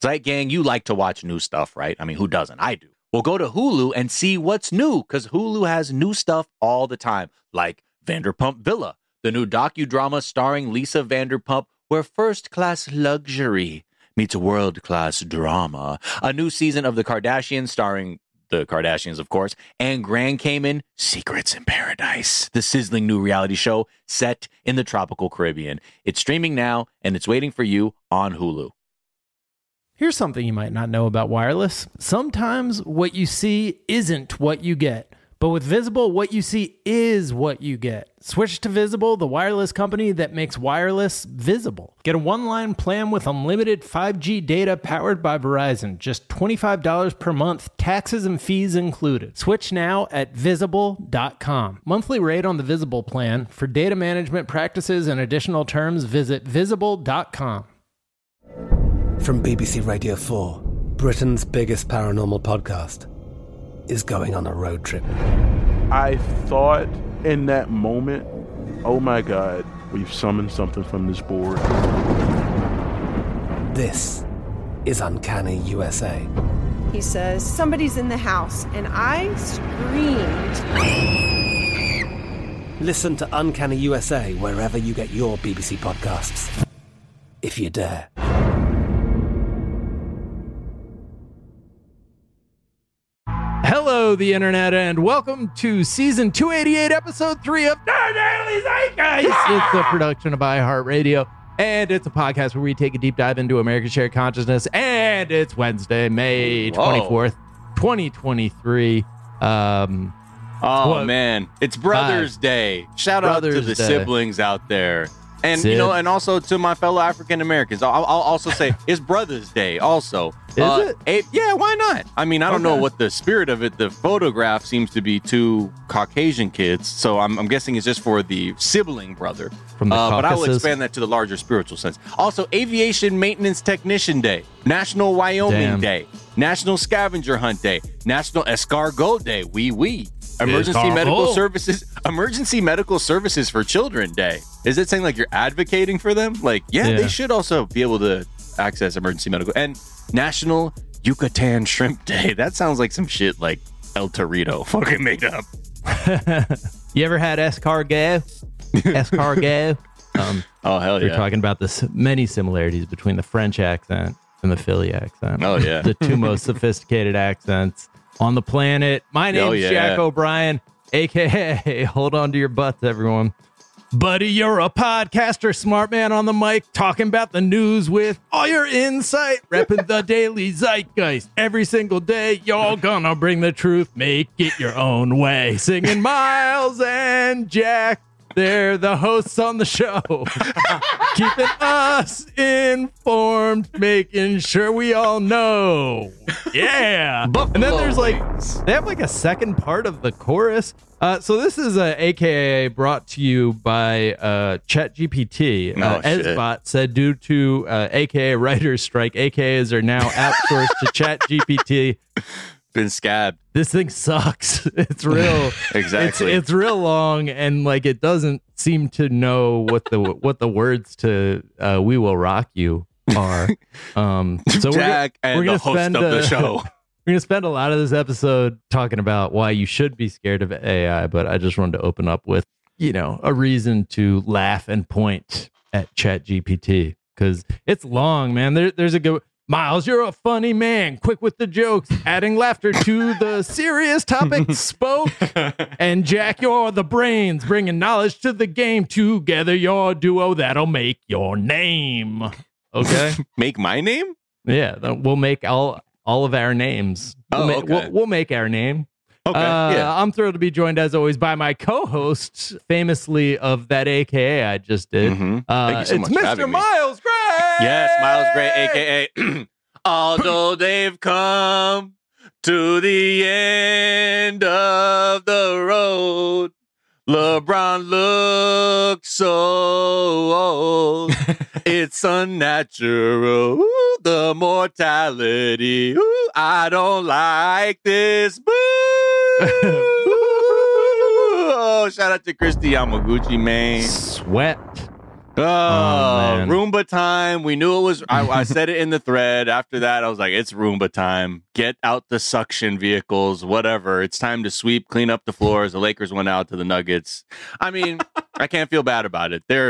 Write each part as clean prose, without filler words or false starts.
Zeit Gang, you like to watch new stuff, right? I mean, who doesn't? I do. Well, go to Hulu and see what's new, because Hulu has new stuff all the time, like Vanderpump Villa, the new docudrama starring Lisa Vanderpump, where first-class luxury meets world-class drama. A new season of The Kardashians starring the Kardashians, of course, and Grand Cayman, Secrets in Paradise, the sizzling new reality show set in the tropical Caribbean. It's streaming now, and it's waiting for you on Hulu. Here's something you might not know about wireless. Sometimes what you see isn't what you get. But with Visible, what you see is what you get. Switch to Visible, the wireless company that makes wireless visible. Get a one-line plan with unlimited 5G data powered by Verizon. Just $25 per month, taxes and fees included. Switch now at Visible.com. Monthly rate on the Visible plan. For data management practices and additional terms, visit Visible.com. From BBC Radio 4, Britain's biggest paranormal podcast is going on a road trip. I thought in that moment, oh my God, we've summoned something from this board. This is Uncanny USA. He says, somebody's in the house, and I screamed. Listen to Uncanny USA wherever you get your BBC podcasts, if you dare. Hello, the internet, and welcome to season 288, episode 3 of The Daily Zeitgeist. It's a production of iHeartRadio, and it's a podcast where we take a deep dive into America's shared consciousness, and it's Wednesday, May 24th, 2023. Man, it's Brothers Day. Shout out to the siblings out there. And, you know, and also to my fellow African Americans, I'll also say it's Brothers Day also. Is it? Yeah, why not? I mean, I don't know what the spirit of it. The photograph seems to be two Caucasian kids, so I'm guessing it's just for the sibling brother. From the but I will Caucasus. expand that to the larger spiritual sense. Also, Aviation Maintenance Technician Day, National Wyoming Day, National Scavenger Hunt Day, National Escargot Day, Emergency Medical Services for Children Day. Is it saying like you're advocating for them? Like, yeah, they should also be able to access emergency medical. And National Yucatan Shrimp Day. That sounds like some shit like El Torito fucking made up. You ever had escargot? Escargot? Oh, hell yeah. We're talking about the many similarities between the French accent and the Philly accent. Oh, yeah. The two most sophisticated accents on the planet. My name's Jack O'Brien, a.k.a. Hold on to your butts, everyone. Buddy, you're a podcaster, smart man on the mic, talking about the news with all your insight, repping the Daily Zeitgeist. Every single day, y'all gonna bring the truth, make it your own way. Singing Miles and Jack, they're the hosts on the show. Keeping us informed, making sure we all know. Yeah. And then there's they have like a second part of the chorus. So this is a AKA brought to you by ChatGPT. Esbot said due to AKA writer's strike, AKAs are now outsourced to ChatGPT. Been scabbed. This thing sucks. It's real. Exactly. It's real long, and like it doesn't seem to know what the words to "We Will Rock You" are. So Jack we're and gonna the host spend of the show. We're going to spend a lot of this episode talking about why you should be scared of AI, but I just wanted to open up with, a reason to laugh and point at ChatGPT because it's long, man. There's a good... Miles, you're a funny man. Quick with the jokes, adding laughter to the serious topics spoke. And Jack, you're the brains, bringing knowledge to the game. Together, your duo that'll make your name. Okay? Make my name? Yeah, we'll make all of our names. We'll make our name. Okay. I'm thrilled to be joined, as always, by my co-host, famously of that AKA I just did. Mm-hmm. Thank you so much it's for Mr. having me. Miles Gray. Yes, Miles Gray, AKA although they've come to the end of the road, LeBron looks so old. It's unnatural. Ooh, the mortality. Ooh, I don't like this. Boo! Oh, shout out to Christy Yamaguchi, man. Sweat. Oh, Roomba time. We knew it was. I said it in the thread. After that, I was like, it's Roomba time. Get out the suction vehicles, whatever. It's time to sweep, clean up the floors. The Lakers went out to the Nuggets. I mean, I can't feel bad about it. They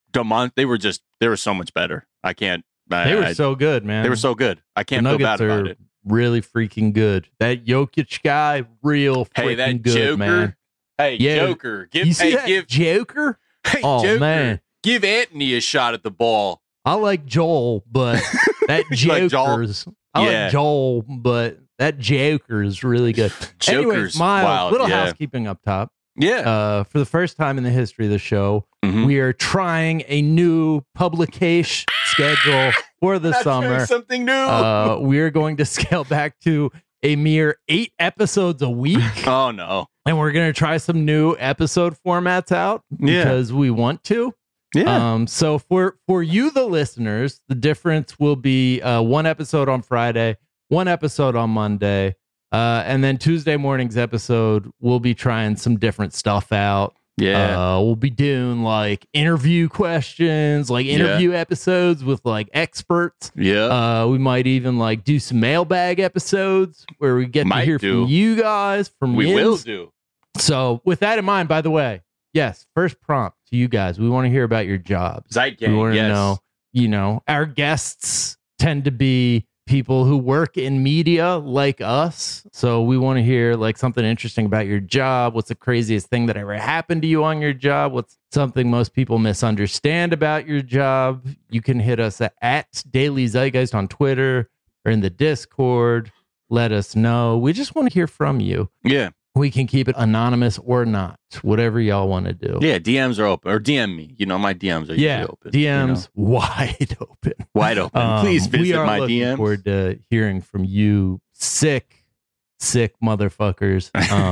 were so much better. I can't. They were so good, man. They were so good. I can't feel bad about it. Really freaking good. That Jokic guy, real freaking good, Joker, man. Hey, yeah. Joker. Give Joker? Hey, oh, Joker. Man. Give Anthony a shot at the ball. I like Joel, but that Joker's. Like Joel, but that Joker's really good. Joker's Anyways, Miles, wild, little housekeeping up top. Yeah. For the first time in the history of the show, we are trying a new publication schedule for the summer. Something new. We are going to scale back to a mere 8 episodes a week. Oh, no. And we're going to try some new episode formats out because we want to. Yeah. So for you, the listeners, the difference will be 1 episode on Friday, 1 episode on Monday. And then Tuesday morning's episode, we'll be trying some different stuff out. Yeah. We'll be doing like interview questions, like interview episodes with like experts. Yeah. We might even like do some mailbag episodes where we get to hear from you guys. We will do. So with that in mind, by the way, yes, first prompt to you guys. We want to hear about your jobs. Zeitgang, we want to know, our guests tend to be people who work in media like us. So we want to hear like something interesting about your job. What's the craziest thing that ever happened to you on your job? What's something most people misunderstand about your job? You can hit us at Daily Zeitgeist on Twitter or in the Discord. Let us know. We just want to hear from you. Yeah. We can keep it anonymous or not, whatever y'all want to do. Yeah, DMs are open. Or DM me. You know, my DMs are usually open. DMs wide open. Wide open. Please visit my DMs. We are looking forward to hearing from you, sick motherfuckers.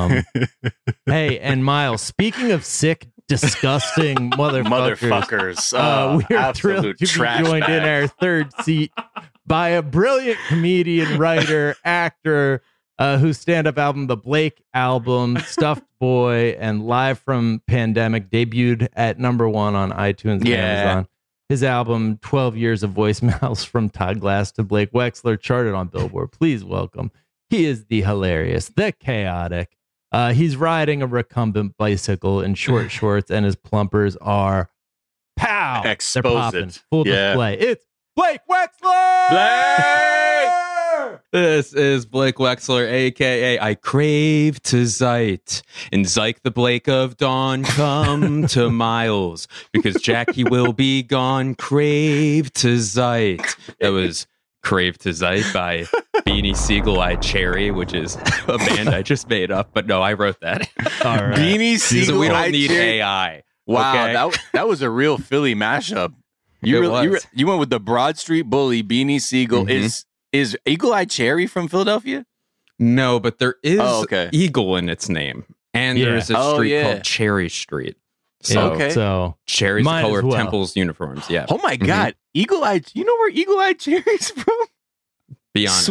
Hey, and Miles, speaking of sick, disgusting motherfuckers, we are thrilled to be joined in our third seat by a brilliant comedian, writer, actor, whose stand-up album, The Blake Album, Stuffed Boy, and Live from Pandemic debuted at #1 on iTunes and Amazon. His album, 12 Years of Voicemails from Todd Glass to Blake Wexler, charted on Billboard. Please welcome. He is the hilarious, the chaotic. He's riding a recumbent bicycle in short shorts, and his plumpers are pow. Expose They're popping. it. Full display. It's Blake Wexler! Blake! This is Blake Wexler, a.k.a. I crave to Zeit. And Zyke the Blake of dawn, come to Miles, because Jackie will be gone. Crave to Zeit. That was Crave to Zeit by Beanie Siegel I Cherry, which is a band I just made up. But no, I wrote that. All right. Beanie Siegel we don't need AI. Wow, okay? that was a real Philly mashup. You went with the Broad Street Bully, Beanie Siegel. Is Eagle Eye Cherry from Philadelphia? No, but there is Eagle in its name. And there's a street called Cherry Street. So Cherry's the color of Temple's uniforms. Yeah. Oh my God. Eagle Eye. You know where Eagle Eye Cherry's from? Be honest.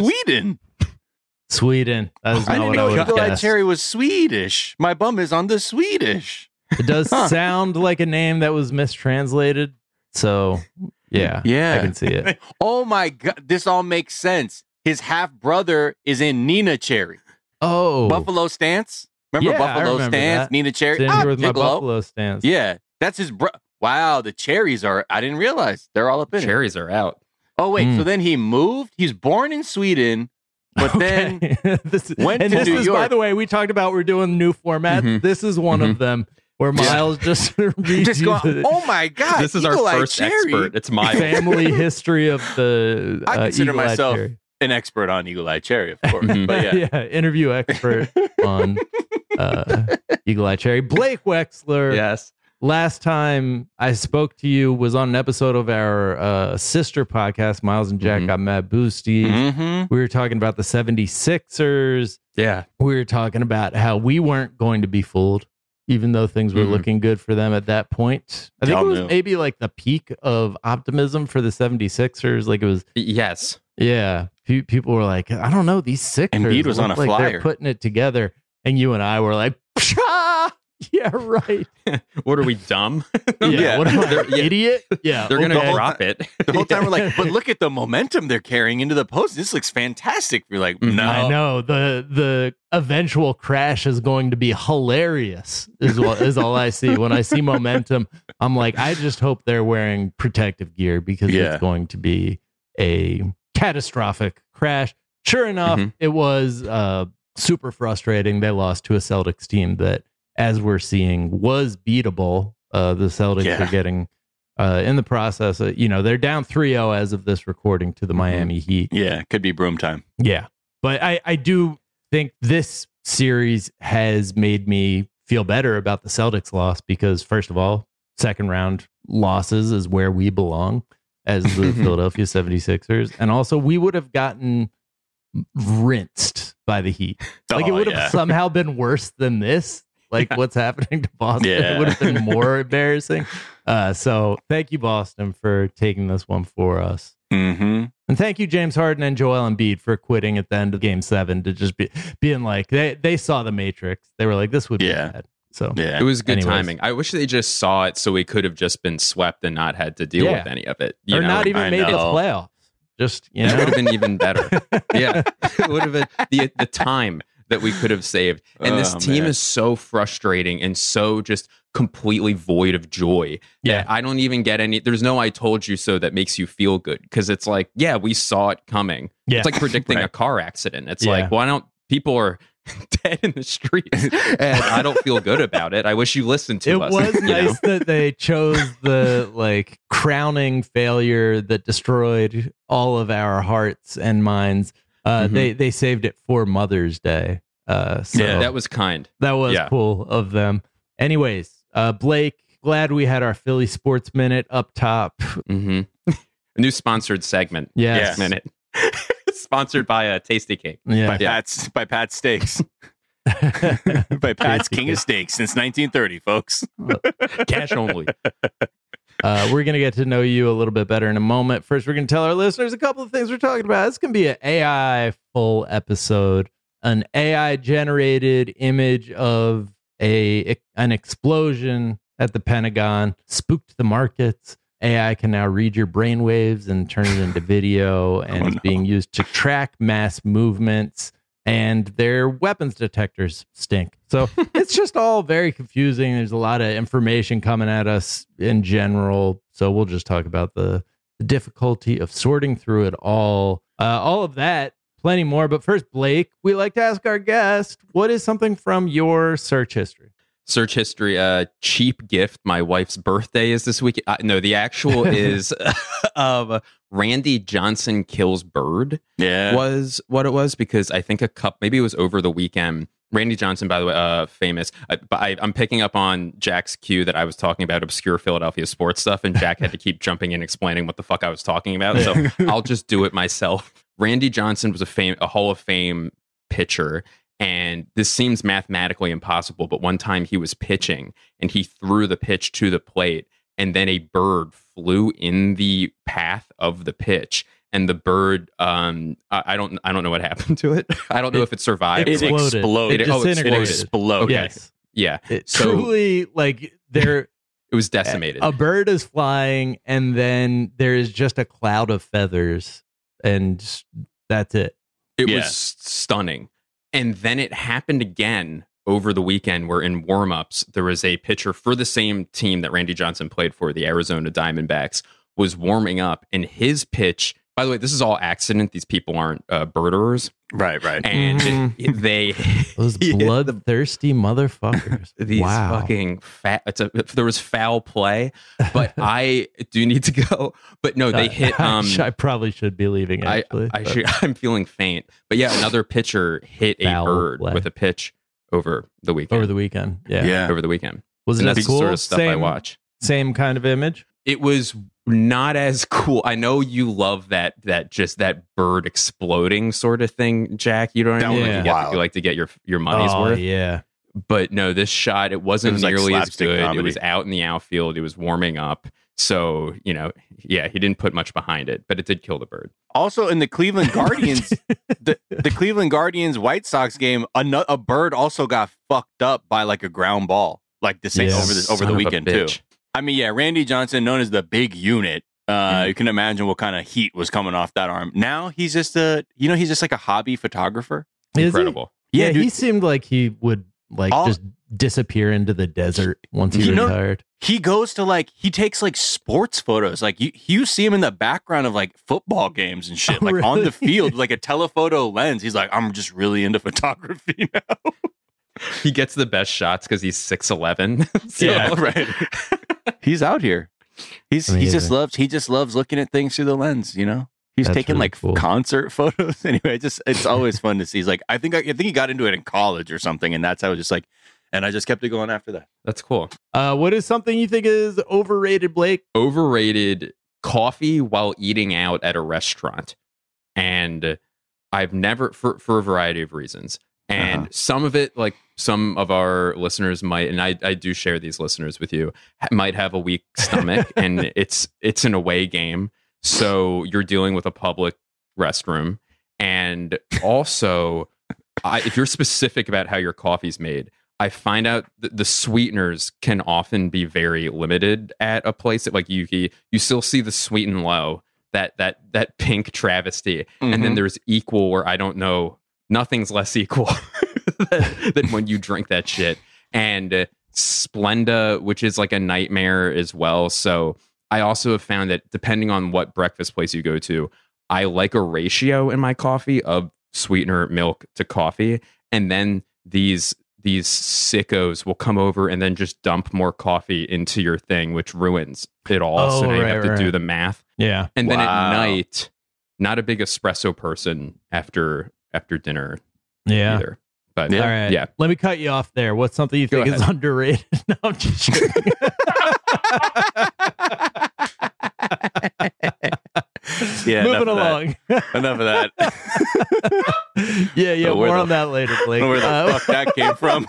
Sweden. That is not I didn't what know I would Eagle Eye guess. Cherry was Swedish. My bum is on the Swedish. It does sound like a name that was mistranslated. So, yeah, I can see it. Oh my God, this all makes sense. His half brother is in Nina Cherry. Oh, Buffalo Stance. Remember Buffalo Stance? That. Nina Cherry. Sitting here with my Buffalo Stance. Yeah, that's his brother. Wow, the cherries are. I didn't realize they're all up in Cherries are out. Oh wait, so then he moved. He's born in Sweden. But then went to New York. By the way, we talked about we're doing new formats. This is one of them. Where Miles just reads oh my God! This is our first expert. It's my family history of the. I consider Eagle-eyed myself cherry. an expert on Eagle Eye Cherry, of course. But yeah, interview expert on Eagle Eye Cherry. Blake Wexler. Yes. Last time I spoke to you was on an episode of our sister podcast, Miles and Jack Got Mad Boosties. We were talking about the 76ers. Yeah. We were talking about how we weren't going to be fooled. Even though things were looking good for them at that point. I think it was maybe like the peak of optimism for the 76ers. Like it was. Yes. Yeah. People were like, I don't know, these Sixers. Embiid was on a like flyer. They're putting it together. And you and I were like, pshaw! Yeah, right. What are we, dumb? Yeah. What am I, an idiot? Yeah. They're going to drop it. The whole time we're like, but look at the momentum they're carrying into the post. This looks fantastic. You're like, no. I know. The eventual crash is going to be hilarious is all I see. When I see momentum, I'm like, I just hope they're wearing protective gear because it's going to be a catastrophic crash. Sure enough, it was super frustrating. They lost to a Celtics team that, as we're seeing, was beatable. The Celtics are getting in the process. They're down 3-0 as of this recording to the Miami Heat. Yeah, could be broom time. Yeah. But I do think this series has made me feel better about the Celtics loss because, first of all, second round losses is where we belong as the Philadelphia 76ers. And also, we would have gotten rinsed by the Heat. Like, it would have somehow been worse than this. Like what's happening to Boston, it would have been more embarrassing. So thank you, Boston, for taking this one for us. Mm-hmm. And thank you, James Harden and Joel Embiid, for quitting at the end of Game 7 to just being like, they saw the Matrix. They were like, this would be bad. So it was good timing. I wish they just saw it so we could have just been swept and not had to deal with any of it. Not even made the playoffs. Just, it would have been even better. It would have been the time that we could have saved. And this team is so frustrating and so just completely void of joy that I don't even get any. There's no I told you so that makes you feel good because it's like, we saw it coming. It's like predicting a car accident. It's like, why don't people are dead in the streets and I don't feel good about it. I wish you listened to us. It was nice that they chose the crowning failure that destroyed all of our hearts and minds. They saved it for Mother's Day. That was kind. That was cool of them. Anyways, Blake, glad we had our Philly Sports Minute up top. A new sponsored segment. Yes. Minute. Sponsored by Tasty Cake. By Pat's Steaks. By Pat's King of Steaks since 1930, folks. Cash only. We're going to get to know you a little bit better in a moment. First, we're going to tell our listeners a couple of things we're talking about. It's going to be an AI full episode, an AI generated image of an explosion at the Pentagon, spooked the markets. AI can now read your brainwaves and turn it into video, and it's being used to track mass movements, and their weapons detectors stink. So it's just all very confusing. There's a lot of information coming at us in general. So we'll just talk about the difficulty of sorting through it all. All of that, plenty more. But first, Blake, we like to ask our guest, what is something from your search history? Search history, cheap gift. My wife's birthday is this week. No, the actual is Randy Johnson kills bird. Was what it was, because I think maybe it was over the weekend. Randy Johnson, by the way, famous. I'm picking up on Jack's cue that I was talking about obscure Philadelphia sports stuff, and Jack had to keep jumping in explaining what the fuck I was talking about. So I'll just do it myself. Randy Johnson was a Hall of Fame pitcher. And this seems mathematically impossible, but one time he was pitching and he threw the pitch to the plate, and then a bird flew in the path of the pitch. And the bird, I don't know what happened to it. I don't know if it survived. It exploded. It exploded. Yes. Yeah. So, truly, there. It was decimated. A bird is flying, and then there is just a cloud of feathers, and that's it. It was stunning. And then it happened again over the weekend, where in warmups, there was a pitcher for the same team that Randy Johnson played for, the Arizona Diamondbacks, was warming up, and his pitch. By the way, this is all accident. These people aren't birders. Right. And those bloodthirsty motherfuckers. These fucking fat. There was foul play, but I do need to go. But no, they hit. I probably should be leaving. Actually, I'm feeling faint. But yeah, another pitcher hit a bird with a pitch over the weekend. Over the weekend, over the weekend. Was it as cool? Sort of stuff I watch. Same kind of image. It was not as cool. I know you love that bird exploding sort of thing, Jack. You know what I mean? You like to get your money's worth. Yeah. But no, this shot, it wasn't nearly as good. Comedy. It was out in the outfield. It was warming up. So, he didn't put much behind it, but it did kill the bird. Also, in the Cleveland Guardians, the Cleveland Guardians White Sox game, a bird also got fucked up by a ground ball. like the same over the weekend too. I mean, yeah, Randy Johnson, known as the big unit. You can imagine what kind of heat was coming off that arm. Now he's just he's just like a hobby photographer. Incredible. Yeah, he seemed like he would just disappear into the desert once he retired. He goes to he takes sports photos. Like you see him in the background of football games and shit, really? On the field, like a telephoto lens. He's like, I'm just really into photography now. He gets the best shots because he's 6'11". Yeah, right. He's out here. He just loves looking at things through the lens. He's That's taking really cool. concert photos. Anyway, it's always fun to see. He's like, I think he got into it in college or something, and that's how it was just and I just kept it going after that. That's cool. What is something you think is overrated, Blake? Overrated coffee while eating out at a restaurant. And I've never, for a variety of reasons. And some of it, some of our listeners might, and I do share these listeners with you, might have a weak stomach and it's an away game. So you're dealing with a public restroom. And also, if you're specific about how your coffee's made, I find out that the sweeteners can often be very limited at a place that you still see the sweet and low, that pink travesty. Mm-hmm. And then there's equal where I don't know, nothing's less equal than when you drink that shit. And Splenda, which is a nightmare as well. So I also have found that depending on what breakfast place you go to, I like a ratio in my coffee of sweetener, milk to coffee. And then these sickos will come over and then just dump more coffee into your thing, which ruins it all. So now you have to do the math. Yeah. And then at night, not a big espresso person after dinner either. But all right. Yeah. Let me cut you off there. What's something you think is underrated? No, I'm just kidding. Yeah, moving along. Enough of that. Yeah, more on that later, Blake. Where the fuck that came from?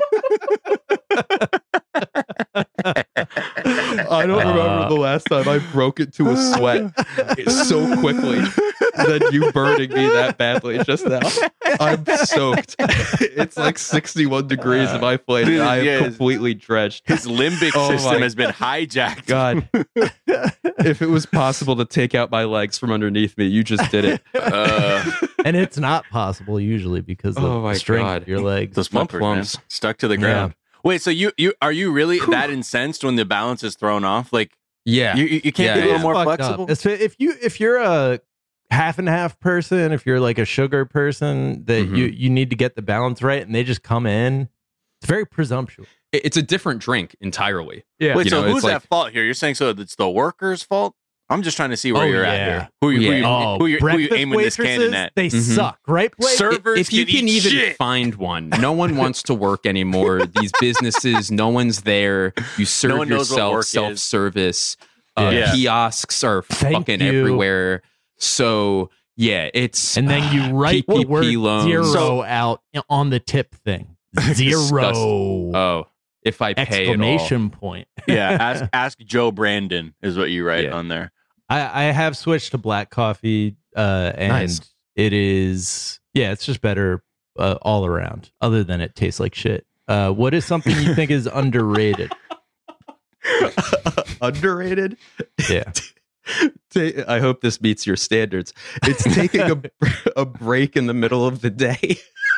I don't remember the last time I broke into a sweat so quickly than you burning me that badly just now. I'm soaked. It's 61 degrees in my place. Dude, I am completely drenched. His limbic system has been hijacked. God. If it was possible to take out my legs from underneath me, you just did it. And it's not possible usually because of the strength of your legs. Those bumpers, man, stuck to the ground. Wait, so you are you really that incensed when the balance is thrown off? Yeah, you can't be a little more flexible. If you're a half and half person, if you're a sugar person, that you need to get the balance right, and they just come in, it's very presumptuous. It's a different drink entirely. Yeah. Wait, so who's at fault here? You're saying so it's the worker's fault? I'm just trying to see where you're at here. Who you aiming this cannon at? They suck, right, Blake? Servers, if you can even find one, no one wants to work anymore. These businesses, no one's there. You serve yourself, self-service. Kiosks are fucking everywhere. So it's and then you write the word loans. Zero out on the tip thing. Zero. Oh. If I pay exclamation point. Yeah, ask Joe Brandon is what you write on there. I have switched to black coffee, and it is it's just better all around. Other than it tastes like shit. What is something you think is underrated? Underrated? Yeah. I hope this meets your standards. It's taking a break in the middle of the day.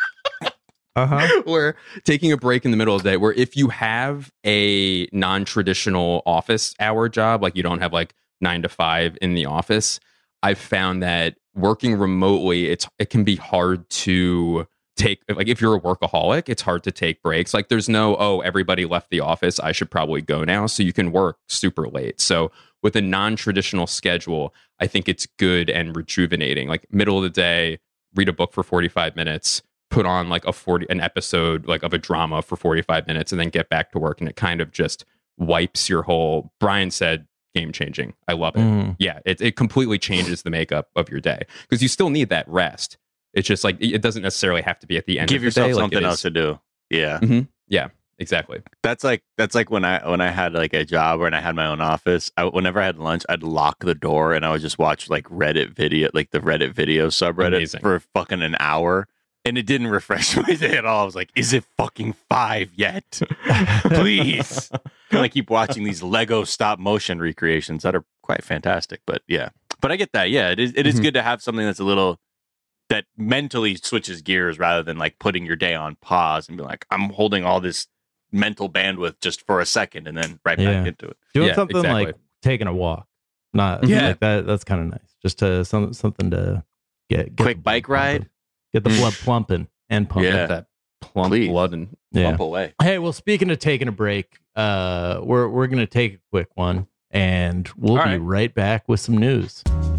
We're taking a break in the middle of the day where if you have a non-traditional office hour job, you don't have 9 to 5 in the office, I've found that working remotely, it can be hard to take, if you're a workaholic, it's hard to take breaks. There's no, everybody left the office, I should probably go now. So you can work super late. So with a non-traditional schedule, I think it's good and rejuvenating. Middle of the day, read a book for 45 minutes, put on an episode of a drama for 45 minutes and then get back to work. And it kind of just wipes your whole, Brian said, game changing. I love it. Yeah. It completely changes the makeup of your day because you still need that rest. It's just it doesn't necessarily have to be at the end of the day. Give yourself something else to do. Yeah. Mm-hmm. Yeah, exactly. That's like when I had a job or when I had my own office, whenever I had lunch, I'd lock the door and I would just watch Reddit video, the Reddit video subreddit for fucking an hour. And it didn't refresh my day at all. I was like, is it fucking 5 yet? Please. Kind of keep watching these Lego stop motion recreations that are quite fantastic. But yeah. But I get that. Yeah, it is good to have something that's a little, that mentally switches gears rather than like putting your day on pause and be like, I'm holding all this mental bandwidth just for a second and then back into it. Doing something like taking a walk. Like that. That's kind of nice. Just to something to get quick bike ride. Get the blood plumping and pumping. Get that plump blood and pump away. Hey, well, speaking of taking a break, we're going to take a quick one, and we'll be right back with some news.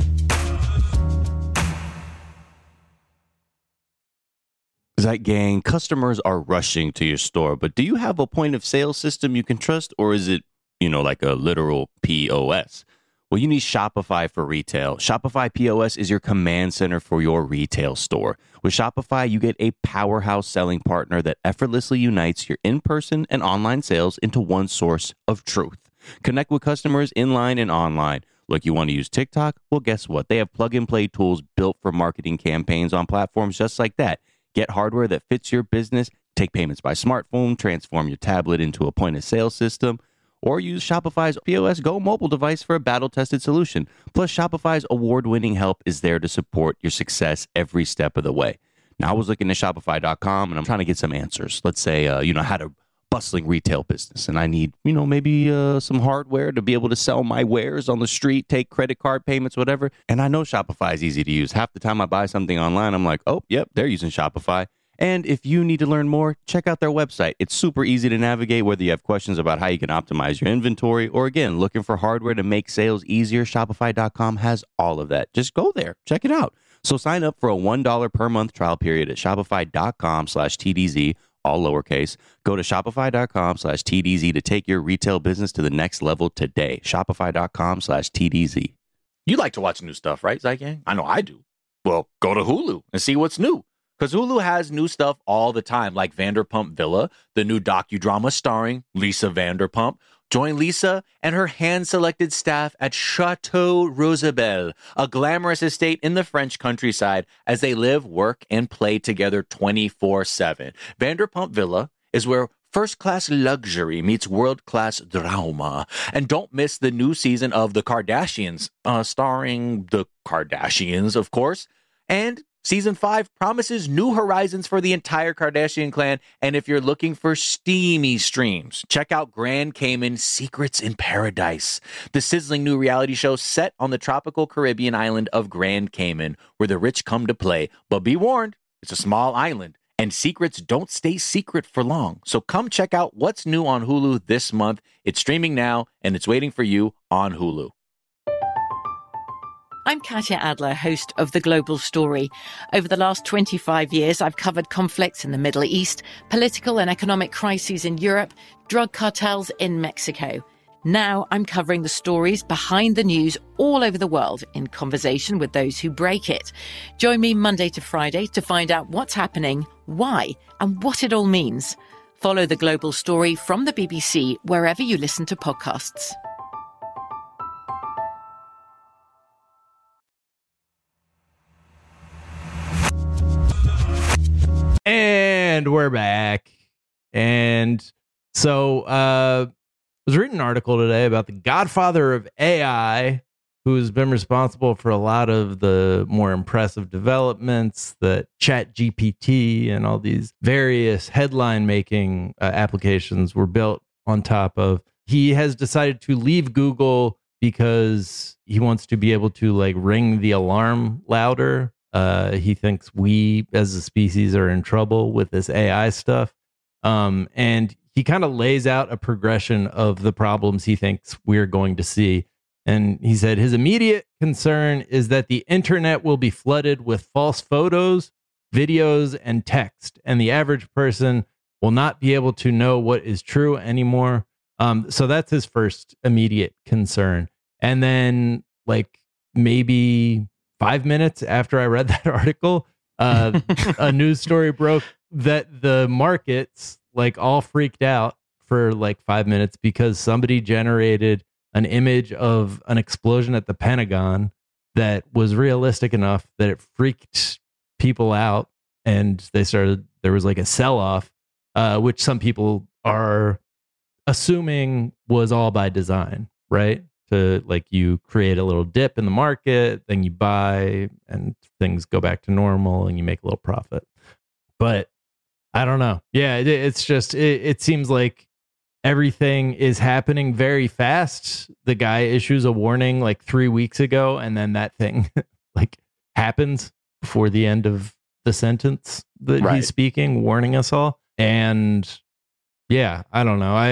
Zeit Gang, customers are rushing to your store, but do you have a point of sale system you can trust, or is it, like a literal POS? Well, you need Shopify for retail. Shopify POS is your command center for your retail store. With Shopify, you get a powerhouse selling partner that effortlessly unites your in-person and online sales into one source of truth. Connect with customers inline and online. Look, you want to use TikTok? Well, guess what? They have plug-and-play tools built for marketing campaigns on platforms just like that. Get hardware that fits your business, take payments by smartphone, transform your tablet into a point-of-sale system, or use Shopify's POS Go mobile device for a battle-tested solution. Plus, Shopify's award-winning help is there to support your success every step of the way. Now, I was looking at Shopify.com, and I'm trying to get some answers. Let's say, I had a bustling retail business, and I need, maybe some hardware to be able to sell my wares on the street, take credit card payments, whatever. And I know Shopify is easy to use. Half the time I buy something online, I'm like, oh, yep, they're using Shopify. And if you need to learn more, check out their website. It's super easy to navigate, whether you have questions about how you can optimize your inventory or, again, looking for hardware to make sales easier. Shopify.com has all of that. Just go there. Check it out. So sign up for a $1 per month trial period at shopify.com/TDZ, all lowercase. Go to shopify.com/TDZ to take your retail business to the next level today. Shopify.com/TDZ. You like to watch new stuff, right, Zeit Gang? I know I do. Well, go to Hulu and see what's new. Because Hulu has new stuff all the time, like Vanderpump Villa, the new docudrama starring Lisa Vanderpump. Join Lisa and her hand-selected staff at Chateau Rosabelle, a glamorous estate in the French countryside, as they live, work, and play together 24/7. Vanderpump Villa is where first-class luxury meets world-class drama. And don't miss the new season of The Kardashians, starring the Kardashians, of course. And Season 5 promises new horizons for the entire Kardashian clan, and if you're looking for steamy streams, check out Grand Cayman Secrets in Paradise, the sizzling new reality show set on the tropical Caribbean island of Grand Cayman, where the rich come to play. But be warned, it's a small island, and secrets don't stay secret for long. So come check out what's new on Hulu this month. It's streaming now, and it's waiting for you on Hulu. I'm Katya Adler, host of The Global Story. Over the last 25 years, I've covered conflicts in the Middle East, political and economic crises in Europe, drug cartels in Mexico. Now I'm covering the stories behind the news all over the world in conversation with those who break it. Join me Monday to Friday to find out what's happening, why, and what it all means. Follow The Global Story from the BBC wherever you listen to podcasts. And we're back. And so I was reading an article today about the godfather of AI, who's been responsible for a lot of the more impressive developments that ChatGPT and all these various headline-making applications were built on top of. He has decided to leave Google because he wants to be able to ring the alarm louder. He thinks we as a species are in trouble with this AI stuff. And he kind of lays out a progression of the problems he thinks we're going to see. And he said his immediate concern is that the internet will be flooded with false photos, videos, and text, and the average person will not be able to know what is true anymore. So that's his first immediate concern. And then maybe 5 minutes after I read that article, a news story broke that the markets all freaked out for 5 minutes because somebody generated an image of an explosion at the Pentagon that was realistic enough that it freaked people out. and there was like a sell-off, which some people are assuming was all by design, right? To like you create a little dip in the market, then you buy and things go back to normal and you make a little profit. But I don't know. Yeah, it's just, it seems like everything is happening very fast. The guy issues a warning like 3 weeks ago, and then that thing like happens before the end of the sentence that he's speaking, warning us all. And yeah, I don't know.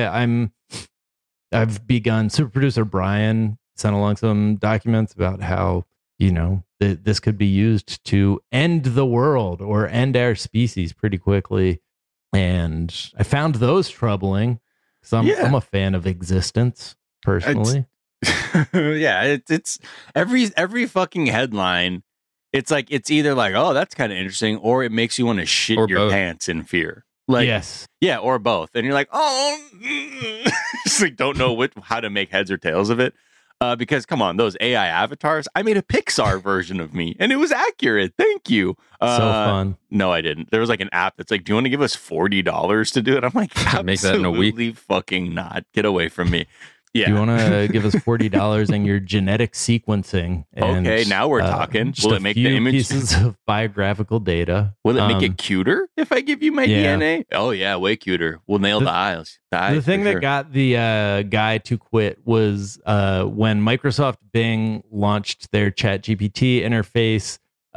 I've begun. Super producer Brian sent along some documents about how, this could be used to end the world or end our species pretty quickly. And I found those troubling. So I'm a fan of existence personally. It's every fucking headline. It's like, it's either like, oh, that's kind of interesting, or it makes you want to shit your both. pants in fear. Like, yes. Yeah, or both. And you're like, oh, just like don't know how to make heads or tails of it. Because come on, those AI avatars, I made a Pixar version of me and it was accurate. Thank you. So fun. No, I didn't. There was like an app that's like, do you want to give us $40 to do it? I'm like, make that in a week. Absolutely fucking not. Get away from me. Yeah. Do you want to give us $40 and your genetic sequencing? And, okay, now we're talking. Just Will a it make few the image pieces of biographical data? Will it make it cuter if I give you my DNA? Oh yeah, way cuter. We'll nail the eyes. The thing that got the guy to quit was when Microsoft Bing launched their ChatGPT interface.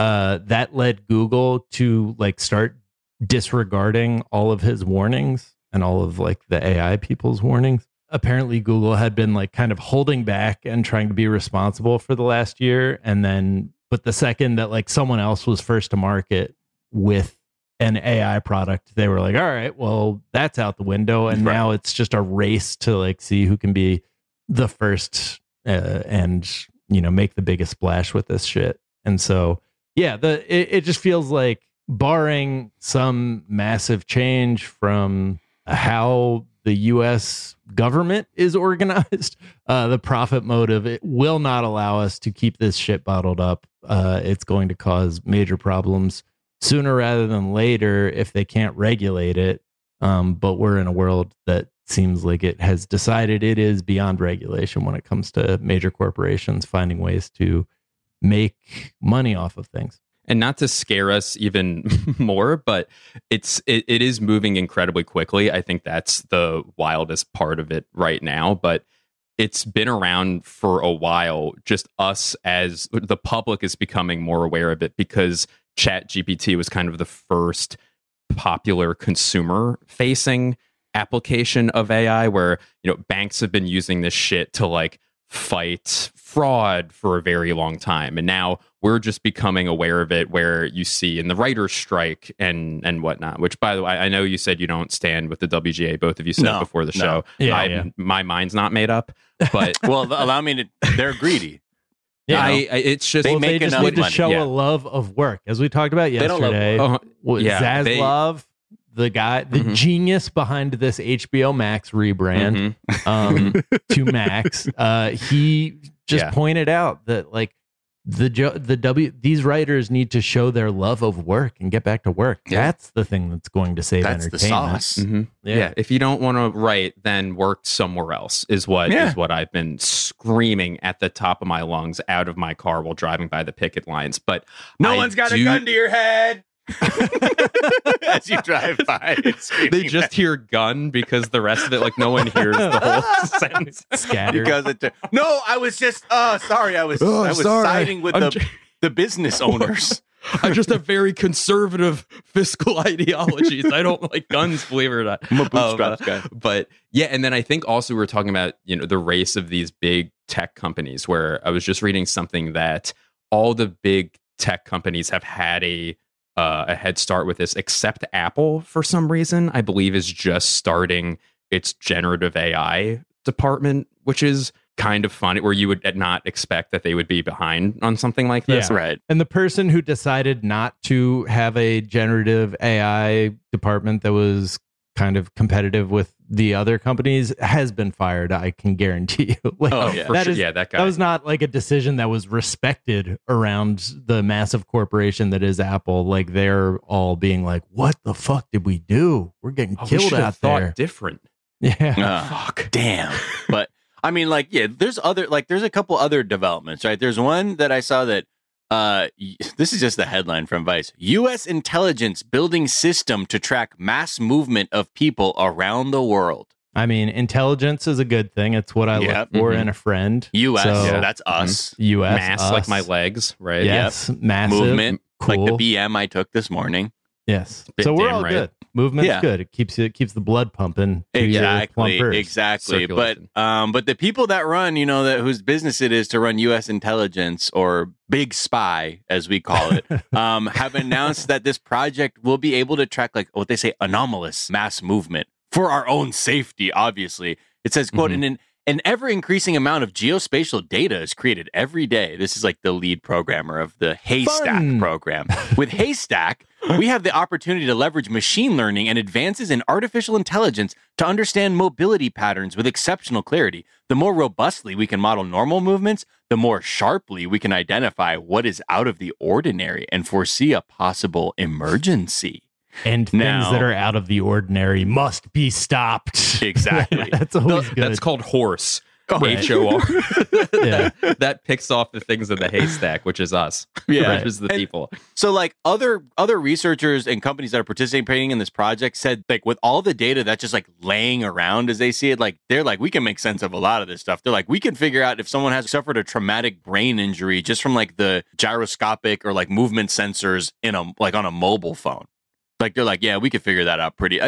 That led Google to like start disregarding all of his warnings and all of like the AI people's warnings. Apparently Google had been like kind of holding back and trying to be responsible for the last year. And then, but the second that like someone else was first to market with an AI product, they were like, all right, well, that's out the window. And now it's just a race to like see who can be the first and, make the biggest splash with this shit. And so, yeah, it just feels like barring some massive change from how the U.S. government is organized, the profit motive, it will not allow us to keep this shit bottled up. It's going to cause major problems sooner rather than later if they can't regulate it. But we're in a world that seems like it has decided it is beyond regulation when it comes to major corporations finding ways to make money off of things. And not to scare us even more, but it is moving incredibly quickly. I think that's the wildest part of it right now. But it's been around for a while. Just us as the public is becoming more aware of it because ChatGPT was kind of the first popular consumer-facing application of AI where, banks have been using this shit to like fight fraud for a very long time. And now we're just becoming aware of it where you see in the writer's strike and whatnot, which by the way, I know you said you don't stand with the WGA. Both of you said before the show. Yeah, my mind's not made up, but well, allow me to, they're greedy. Yeah, it's just they just need to show a love of work, as we talked about yesterday. Zaslav, the guy, the genius behind this HBO Max rebrand to Max, he just pointed out that like these writers need to show their love of work and get back to work. That's the thing that's going to save entertainment. The sauce. Yeah, if you don't want to write, then work somewhere else is what I've been screaming at the top of my lungs out of my car while driving by the picket lines. But no one's got a gun to your head. As you drive by, they just hear gun because the rest of it, like no one hears the whole sentence. Scattered. No, I was just sorry. I was siding with the business owners. I just have very conservative fiscal ideologies. I don't like guns, believe it or not. I'm a bootstraps guy. But yeah, and then I think also we're talking about the race of these big tech companies. Where I was just reading something that all the big tech companies have had a head start with this, except Apple for some reason, I believe, is just starting its generative AI department, which is kind of funny, where you would not expect that they would be behind on something like this. Yeah. Right. And the person who decided not to have a generative AI department that was kind of competitive with the other companies has been fired. I can guarantee you. Like, that guy. That was not like a decision that was respected around the massive corporation that is Apple. Like they're all being like, "What the fuck did we do? We're getting killed out there." Different. Yeah. Fuck. Damn. But I mean, like, yeah, there's a couple other developments, right? There's one that I saw that this is just the headline from Vice. U.S. intelligence building system to track mass movement of people around the world. I mean, intelligence is a good thing. It's what I look for in a friend. U.S. So, that's us. U.S. Mass, us. like my legs, right? Yes. Massive. Movement, cool. like the BM I took this morning. Yes. So we're all good. Movement's good. It keeps the blood pumping. Exactly. Circulation. But the people that run, that whose business it is to run U.S. intelligence, or Big Spy, as we call it, have announced that this project will be able to track, like, what they say, anomalous mass movement for our own safety. Obviously, it says, "quote An ever increasing amount of geospatial data is created every day." This is like the lead programmer of the Haystack program. With Haystack, we have the opportunity to leverage machine learning and advances in artificial intelligence to understand mobility patterns with exceptional clarity. The more robustly we can model normal movements, the more sharply we can identify what is out of the ordinary and foresee a possible emergency. And things that are out of the ordinary must be stopped. Exactly. That's always good. That's called horse. Right. HOR. That picks off the things in the haystack, which is us. Yeah. Which is the people. So like other researchers and companies that are participating in this project said, like, with all the data that's just like laying around as they see it, like they're like, we can make sense of a lot of this stuff. They're like, we can figure out if someone has suffered a traumatic brain injury just from like the gyroscopic or like movement sensors on a mobile phone. Like, they're like, yeah, we could figure that out pretty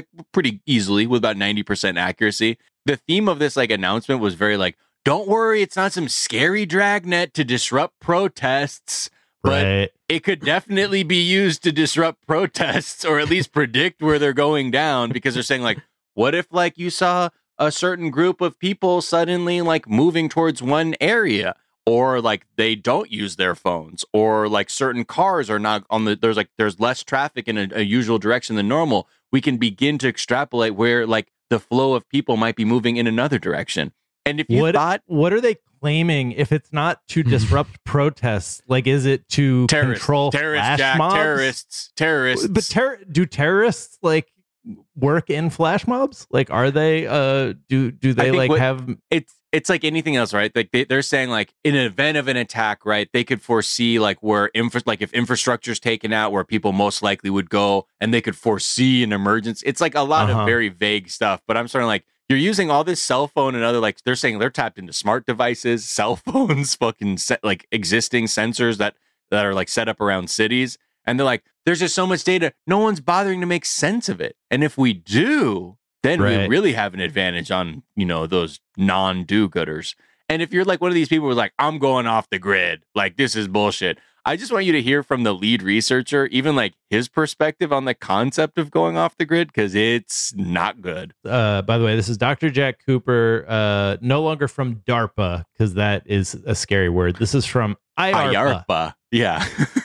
easily with about 90% accuracy. The theme of this like announcement was very like, don't worry, it's not some scary dragnet to disrupt protests, but it could definitely be used to disrupt protests, or at least predict where they're going down, because they're saying like, what if like you saw a certain group of people suddenly like moving towards one area? Or like they don't use their phones, or like certain cars are not on there's less traffic in a usual direction than normal. We can begin to extrapolate where like the flow of people might be moving in another direction. And if you what are they claiming? If it's not to disrupt protests, like, is it to control flash mobs? Terrorists. But do terrorists like work in flash mobs? Like, are they? Do they like have? It's like anything else, right? Like they're saying, like, in an event of an attack, right? They could foresee like where if infrastructure is taken out, where people most likely would go, and they could foresee an emergency. It's like a lot of very vague stuff. But I'm sort of like, you're using all this cell phone and other, like, they're saying they're tapped into smart devices, cell phones, fucking like existing sensors that are like set up around cities, and they're like, there's just so much data, no one's bothering to make sense of it. And if we do, then we really have an advantage on, those non-do-gooders. And if you're like one of these people who's like, I'm going off the grid, like, this is bullshit, I just want you to hear from the lead researcher, even like his perspective on the concept of going off the grid, because it's not good. By the way, this is Dr. Jack Cooper, no longer from DARPA, because that is a scary word. This is from IARPA. Yeah.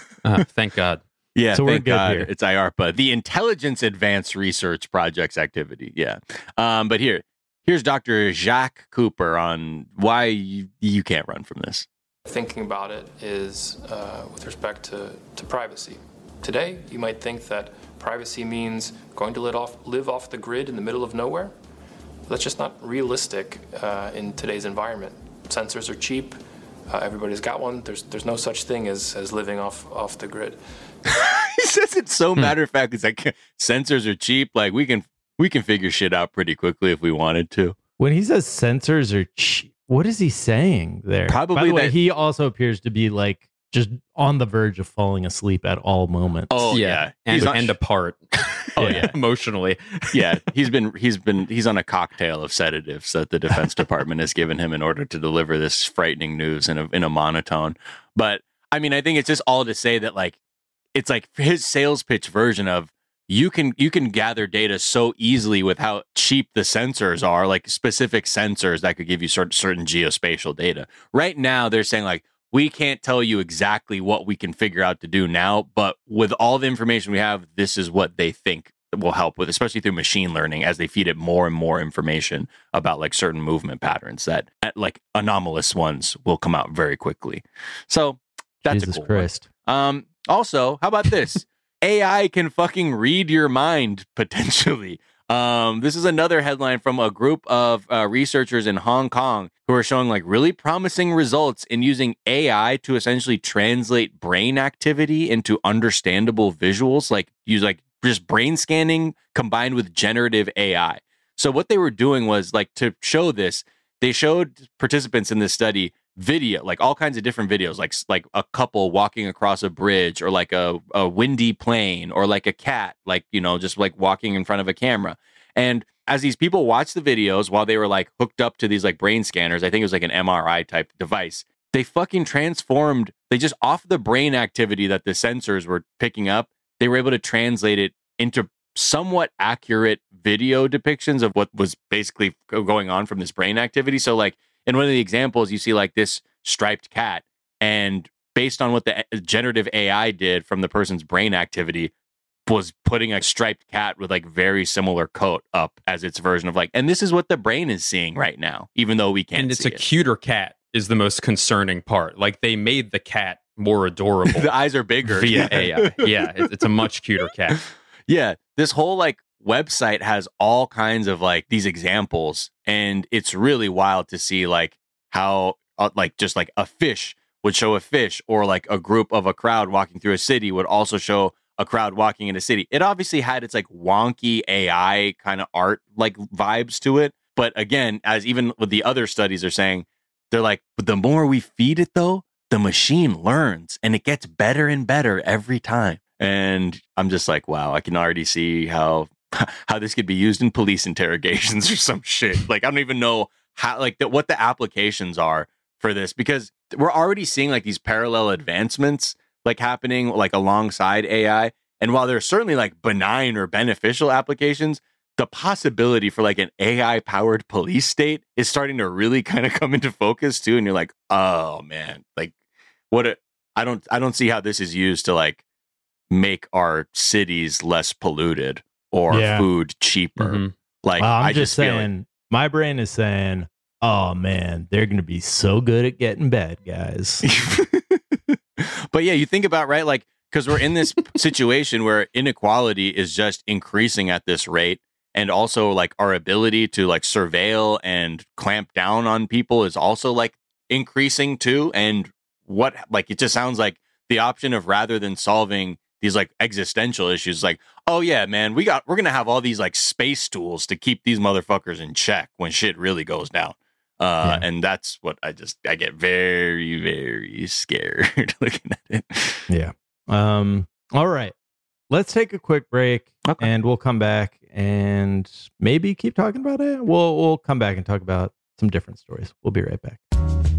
Thank God. Yeah, so we're good here. It's IARPA, the Intelligence Advanced Research Projects Activity. Yeah. But here's Dr. Jack Cooper on why you can't run from this. Thinking about it is with respect to privacy. Today, you might think that privacy means going to live off the grid in the middle of nowhere. That's just not realistic in today's environment. Sensors are cheap. Everybody's got one. There's no such thing as living off the grid. He says it so matter of fact. It's like, sensors are cheap. Like, we can figure shit out pretty quickly if we wanted to. When he says sensors are cheap, what is he saying there? Probably. By the way, he also appears to be like just on the verge of falling asleep at all moments. Oh yeah, and apart. Oh yeah, emotionally. Yeah, he's on a cocktail of sedatives that the Defense Department has given him in order to deliver this frightening news in a monotone. But I mean, I think it's just all to say that, like, it's like his sales pitch version of, you can gather data so easily with how cheap the sensors are, like specific sensors that could give you certain geospatial data. Right now, they're saying, like, we can't tell you exactly what we can figure out to do now, but with all the information we have, this is what they think will help with, especially through machine learning, as they feed it more and more information about like certain movement patterns that like anomalous ones will come out very quickly. So that's Jesus a cool Christ. one. Also, how about this? AI can fucking read your mind potentially. This is another headline from a group of researchers in Hong Kong who are showing like really promising results in using AI to essentially translate brain activity into understandable visuals, like use like just brain scanning combined with generative AI. So what they were doing was like to show this, they showed participants in this study video, like all kinds of different videos, like a couple walking across a bridge, or like a windy plane, or like a cat, like, you know, just like walking in front of a camera. And as these people watched the videos while they were like hooked up to these like brain scanners, I think it was like an MRI type device, they fucking transformed, they just off the brain activity that the sensors were picking up, they were able to translate it into somewhat accurate video depictions of what was basically going on from this brain activity. So like in one of the examples, you see like this striped cat, and based on what the generative AI did from the person's brain activity, was putting a striped cat with like very similar coat up as its version of like, and this is what the brain is seeing right now, even though we can't. And it's see a cuter cat is the most concerning part. Like they made the cat more adorable. The eyes are bigger via AI. Yeah, it's a much cuter cat. Yeah, this whole like website has all kinds of like these examples, and it's really wild to see like how like just like a fish would show a fish, or like a group of a crowd walking through a city would also show a crowd walking in a city. It obviously had its like wonky AI kind of art like vibes to it, but again, as even with the other studies are saying, they're like, but the more we feed it though, the machine learns and it gets better and better every time. And I'm just like, wow, I can already see how this could be used in police interrogations or some shit. Like, I don't even know how, like, what the applications are for this, because we're already seeing like these parallel advancements like happening like alongside AI. And while there's certainly like benign or beneficial applications, the possibility for like an AI powered police state is starting to really kind of come into focus too. And you're like, oh man, like I don't see how this is used to like make our cities less polluted or food cheaper. Mm-hmm. Like, I'm just saying, my brain is saying, oh man, they're going to be so good at getting bad, guys. But yeah, you think about, right, like, because we're in this situation where inequality is just increasing at this rate, and also like our ability to like surveil and clamp down on people is also like increasing too. And what, like, it just sounds like the option of, rather than solving these like existential issues, like, oh yeah, man, we're gonna have all these like space tools to keep these motherfuckers in check when shit really goes down. And that's what I get very, very scared looking at it. Yeah. All right. Let's take a quick break, and we'll come back and maybe keep talking about it. We'll come back and talk about some different stories. We'll be right back.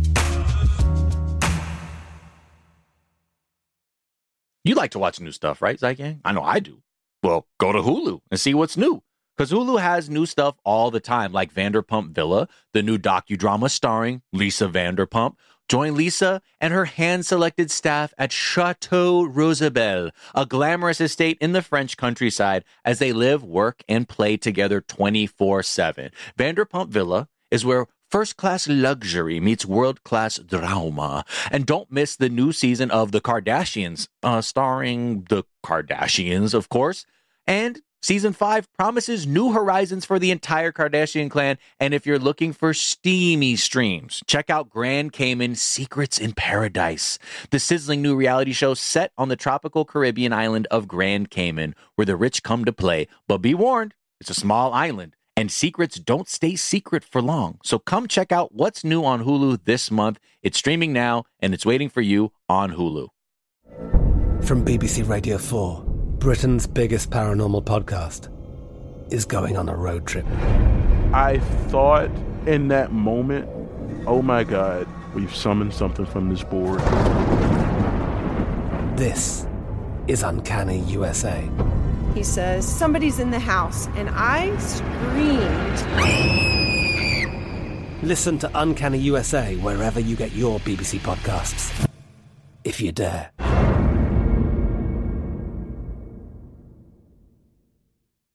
You like to watch new stuff, right, Zygang? I know I do. Well, go to Hulu and see what's new. Because Hulu has new stuff all the time, like Vanderpump Villa, the new docudrama starring Lisa Vanderpump. Join Lisa and her hand-selected staff at Chateau Rosabelle, a glamorous estate in the French countryside, as they live, work, and play together 24/7. Vanderpump Villa is where first-class luxury meets world-class drama. And don't miss the new season of The Kardashians, starring the Kardashians, of course. And Season 5 promises new horizons for the entire Kardashian clan. And if you're looking for steamy streams, check out Grand Cayman Secrets in Paradise, the sizzling new reality show set on the tropical Caribbean island of Grand Cayman, where the rich come to play. But be warned, it's a small island, and secrets don't stay secret for long. So come check out what's new on Hulu this month. It's streaming now, and it's waiting for you on Hulu. From BBC Radio 4, Britain's biggest paranormal podcast is going on a road trip. I thought in that moment, oh my God, we've summoned something from this board. This is Uncanny USA. He says, somebody's in the house, and I screamed. Listen to Uncanny USA wherever you get your BBC podcasts, if you dare.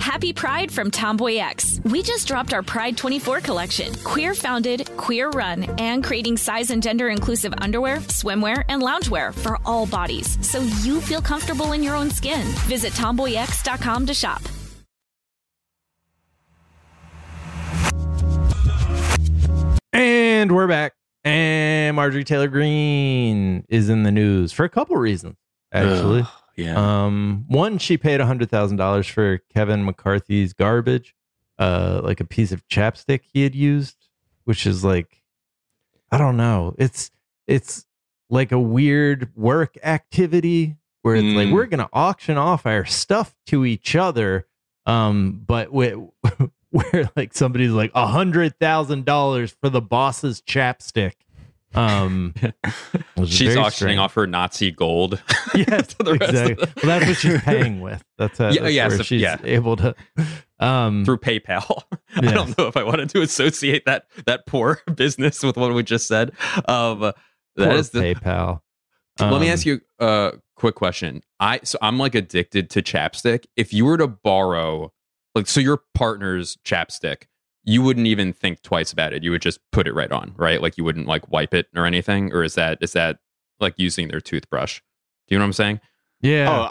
Happy Pride from Tomboy X. We just dropped our Pride 24 collection. Queer founded, queer run, and creating size and gender inclusive underwear, swimwear, and loungewear for all bodies, so you feel comfortable in your own skin. Visit tomboyx.com to shop. And we're back. And Marjorie Taylor Greene is in the news for a couple reasons, actually. Yeah. One, she paid $100,000 for Kevin McCarthy's garbage, like a piece of chapstick he had used, which is like, I don't know. It's like a weird work activity where it's like, we're going to auction off our stuff to each other. But where like somebody's like $100,000 for the boss's chapstick. She's auctioning off her Nazi gold. Yes, to the rest exactly. Well, that's what she's paying with. That's where she's able to through PayPal. Yes. I don't know if I wanted to associate that poor business with what we just said. That is the PayPal. Let me ask you a quick question. I'm like addicted to chapstick. If you were to borrow, like, so your partner's chapstick, you wouldn't even think twice about it. You would just put it right on, right? Like you wouldn't like wipe it or anything. Or is that like using their toothbrush? Do you know what I'm saying? Yeah.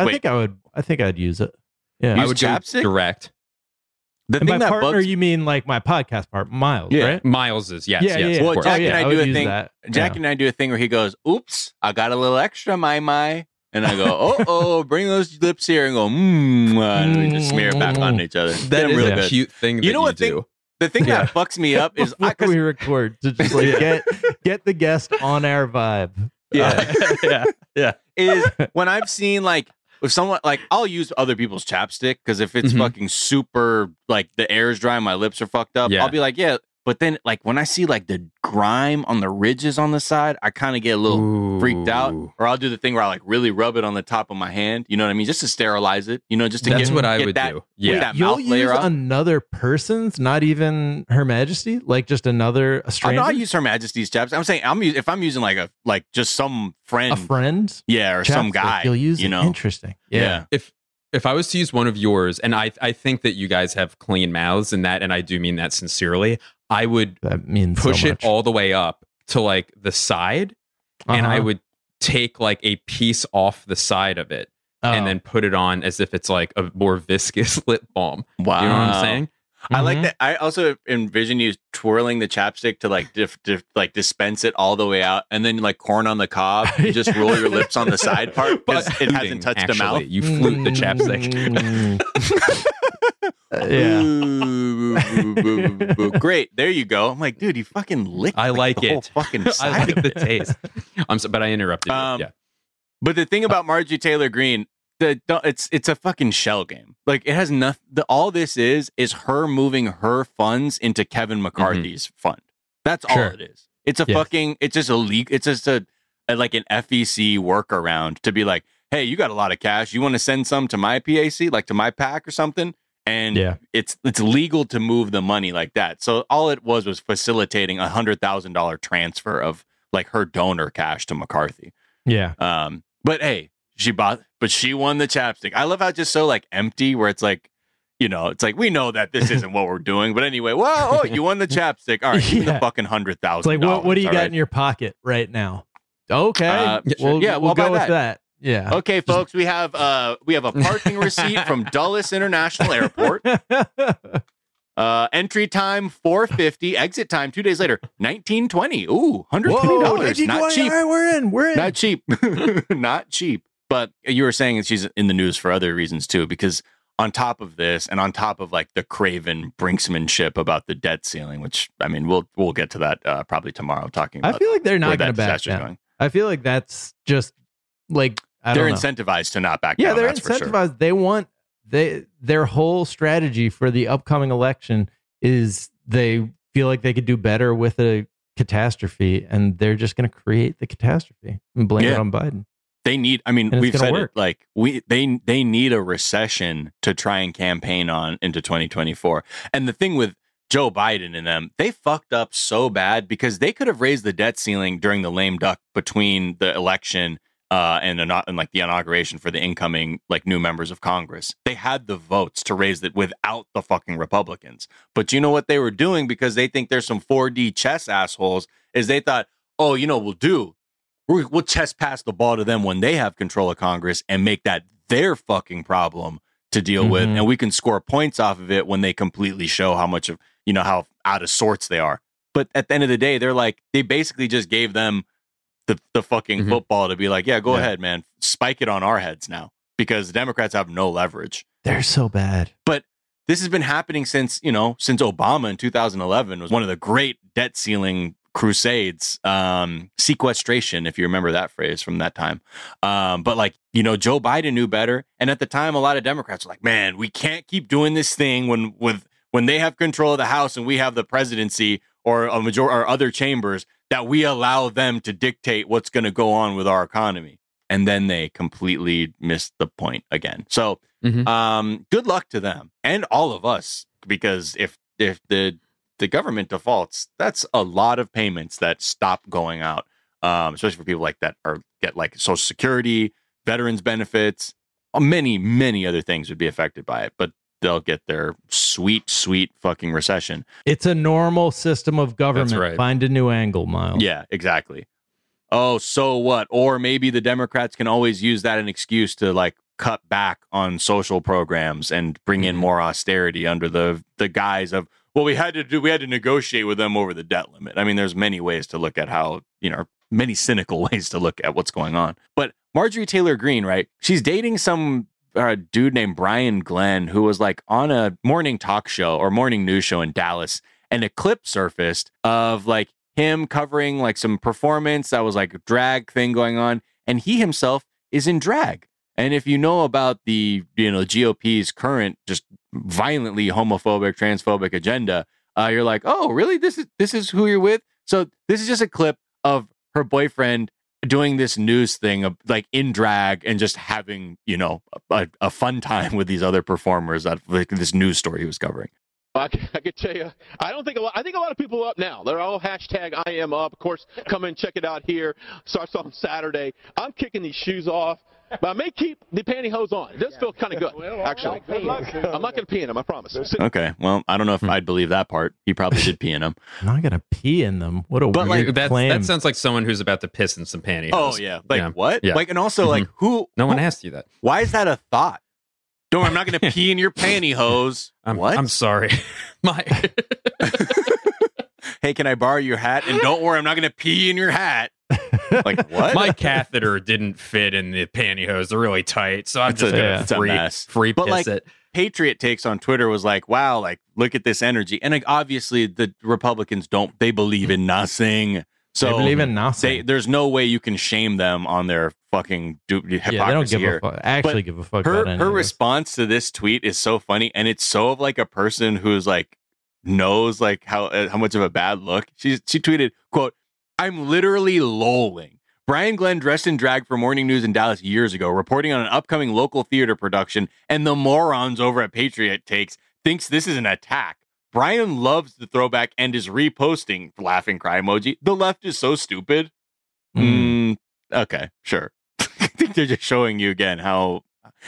I think I'd use it. Yeah. I would chapstick? Go direct. And by partner, you mean like my podcast part, Miles, right? Miles is, yes. Yeah. Well, Jack and I do a thing. Jack and I do a thing where he goes, "Oops, I got a little extra, my." And I go, oh, bring those lips here, and go, and we just smear it back on each other. That is really a cute thing that you do. The thing that fucks me up is because we record to just like get the guest on our vibe. Yeah. Is when I've seen like if someone like I'll use other people's chapstick because if it's fucking super like the air's dry, my lips are fucked up. I'll be like, yeah. But then, like, when I see, like, the grime on the ridges on the side, I kind of get a little freaked out. Or I'll do the thing where I, like, really rub it on the top of my hand. You know what I mean? Just to sterilize it. You know, just to That's what I would do. Yeah. That You'll mouth layer use up. another person's, not even Her Majesty? Like, just a stranger? I use Her Majesty's chapstick. I'm saying, if I'm using, like just some friend. A friend? Yeah, or some guy. You'll use it. know? Interesting. Yeah. If I was to use one of yours, and I think that you guys have clean mouths and I do mean that sincerely, I would push it all the way up to like the side, and I would take like a piece off the side of it and then put it on as if it's like a more viscous lip balm. Wow. You know what I'm saying? I like that. I also envision you twirling the chapstick to like like dispense it all the way out, and then like corn on the cob, you just roll your lips on the side part because it hasn't touched the mouth. You flute the chapstick. Great, there you go. I'm like, dude, you fucking licked. I like the it. Whole fucking side I like the taste. But I interrupted you. Yeah. But the thing about Marjorie Taylor Greene, it's a fucking shell game. Like it has nothing. All this is her moving her funds into Kevin McCarthy's fund. That's all it is. It's a fucking. It's just a leak. It's just a like an FEC workaround to be like, hey, you got a lot of cash. You want to send some to my PAC, like to my PAC or something? And it's legal to move the money like that. So all it was facilitating $100,000 transfer of like her donor cash to McCarthy. Yeah. But hey, she won the chapstick. I love how it's just so like empty where it's like, you know, it's like, we know that this isn't what we're doing. But anyway, you won the chapstick. All right, give me the fucking $100,000. It's like, what do you got in your pocket right now? Okay. We'll go with that. Yeah. Okay, folks, we have a parking receipt from Dulles International Airport. Entry time $4.50. Exit time 2 days later $19.20. Ooh, $120. Not cheap. All right, we're in. Not cheap. Not cheap. But you were saying that she's in the news for other reasons too, because on top of this, and on top of like the craven brinksmanship about the debt ceiling, which I mean, we'll get to that probably tomorrow. Talking about, I feel like they're not going to back down. I feel like that's just like. They're incentivized to not back down. Yeah, they're incentivized. They want their whole strategy for the upcoming election is they feel like they could do better with a catastrophe, and they're just going to create the catastrophe and blame it on Biden. They need. I mean, we've said it. Like they need a recession to try and campaign on into 2024. And the thing with Joe Biden and them, they fucked up so bad because they could have raised the debt ceiling during the lame duck between the election and like the inauguration for the incoming like new members of Congress. They had the votes to raise it without the fucking Republicans. But you know what they were doing, because they think there's some 4D chess assholes, is they thought, oh, you know, we'll chess pass the ball to them when they have control of Congress and make that their fucking problem to deal with, and we can score points off of it when they completely show how much of, you know, how out of sorts they are. But at the end of the day, they're like, they basically just gave them the fucking football to be like, yeah, go ahead, man, spike it on our heads now, because the Democrats have no leverage. They're so bad. But this has been happening since Obama in 2011 was one of the great debt ceiling crusades, sequestration, if you remember that phrase from that time. But like, you know, Joe Biden knew better. And at the time, a lot of Democrats were like, man, we can't keep doing this thing when they have control of the House and we have the presidency or a majority or other chambers, that we allow them to dictate what's going to go on with our economy. And then they completely missed the point again. So good luck to them and all of us, because if the government defaults, that's a lot of payments that stop going out, especially for people like that get like Social Security, veterans benefits, many other things would be affected by it. But they'll get their sweet fucking recession. It's a normal system of government. That's right. Find a new angle, Miles. Yeah, exactly. Oh, so what? Or maybe the Democrats can always use that as an excuse to like cut back on social programs and bring in more austerity under the guise of, well, we had to negotiate with them over the debt limit. I mean, there's many ways to look at how, you know, many cynical ways to look at what's going on. But Marjorie Taylor Greene, right? She's dating some dude named Brian Glenn, who was like on a morning talk show or morning news show in Dallas, and a clip surfaced of like him covering like some performance that was like a drag thing going on, and he himself is in drag. And if you know about the, you know, GOP's current just violently homophobic, transphobic agenda, you're like, oh, really? This is who you're with? So this is just a clip of her boyfriend doing this news thing of like in drag and just having, you know, a fun time with these other performers that like this news story he was covering. I could tell you, I think a lot of people are up now. They're all hashtag I am up. Of course, come and check it out here. Starts on Saturday. I'm kicking these shoes off, but I may keep the pantyhose on. It does feel kind of good, actually. I'm not going to pee in them, I promise. Okay, well, I don't know if I'd believe that part. He probably did pee in them. I'm not going to pee in them. What a weird claim. That sounds like someone who's about to piss in some pantyhose. Oh, yeah. Like, what? Yeah. Like, and also, like, who? No one asked you that. Why is that a thought? Don't worry, I'm not going to pee in your pantyhose. What? I'm sorry. Hey, can I borrow your hat? And don't worry, I'm not going to pee in your hat. Like, what? My catheter didn't fit in the pantyhose. They're really tight. So I'm just going to free piss like, it. Patriot Takes on Twitter was like, wow, like, look at this energy. And like, obviously, the Republicans they believe in nothing. So they believe in nothing. There's no way you can shame them on their fucking hypocrisy. Yeah, they don't give here. a fuck. Actually, give a fuck. Her response to this tweet is so funny, and it's so of like a person who's like knows like how much of a bad look. She tweeted, quote, "I'm literally lolling. Brian Glenn dressed in drag for morning news in Dallas years ago, reporting on an upcoming local theater production, and the morons over at Patriot Takes thinks this is an attack. Brian loves the throwback and is reposting laughing cry emoji. The left is so stupid." Okay, sure. I think they're just showing you again how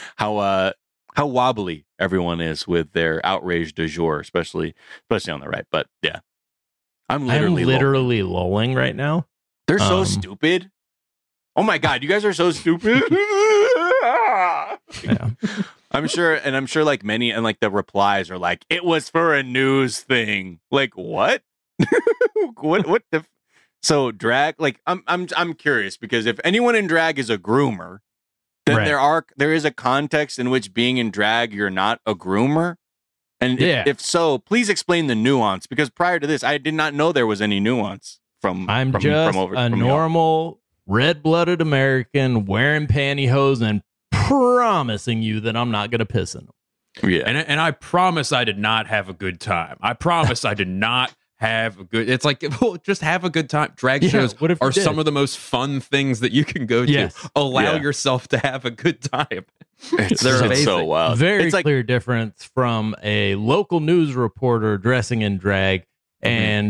wobbly everyone is with their outrage du jour, especially on the right. But yeah, I'm literally lolling right now. They're so stupid. Oh my God, you guys are so stupid. Yeah. I'm sure like many, and like the replies are like, it was for a news thing. Like, what? what the so drag, like I'm curious, because if anyone in drag is a groomer, then there is a context in which being in drag you're not a groomer. And if so, please explain the nuance, because prior to this I did not know there was any nuance from normal red-blooded American wearing pantyhose and promising you that I'm not going to piss in them. Yeah. And I promise I did not have a good time. I promise I did not have a good... It's like, well, just have a good time. Drag shows are some of the most fun things that you can go to. Yes. Allow yourself to have a good time. They're amazing. So wild. Very clear difference from a local news reporter dressing in drag and